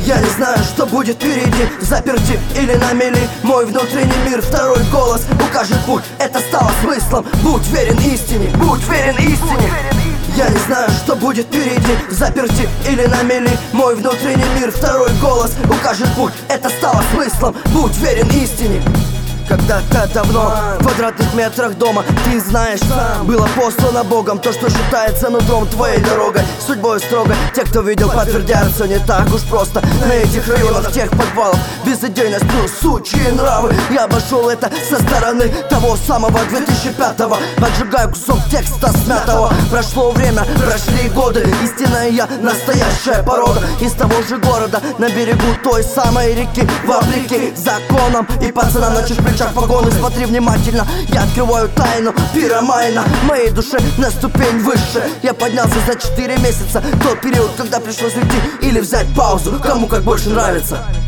Я не знаю, что будет впереди, заперти или на мели. Мой внутренний мир, второй голос укажет путь. Это стало смыслом, будь верен истине, будь верен истине. Я не знаю, что будет впереди, заперти или на мели. Мой внутренний мир, второй голос укажет путь. Это стало смыслом, будь верен истине. Когда-то давно, в квадратных метрах дома, ты знаешь, было послано Богом то, что считается нутром твоей дорогой, судьбой строго. Те, кто видел, подтвердят, все не так уж просто. На этих районах, тех подвалов, безыдейность плюс сучьи нравы. Я обошел это со стороны того самого 2005-го. Поджигаю кусок текста смятого. Прошло время, прошли годы, истинная я, настоящая порода. Из того же города, на берегу той самой реки, вопреки законам и пацанам на чужих плечах погоны. Смотри внимательно, я открываю тайну пиромайна моей душе на ступень выше. Я поднялся за 4 месяца, тот период, когда пришлось уйти или взять паузу, кому как больше нравится.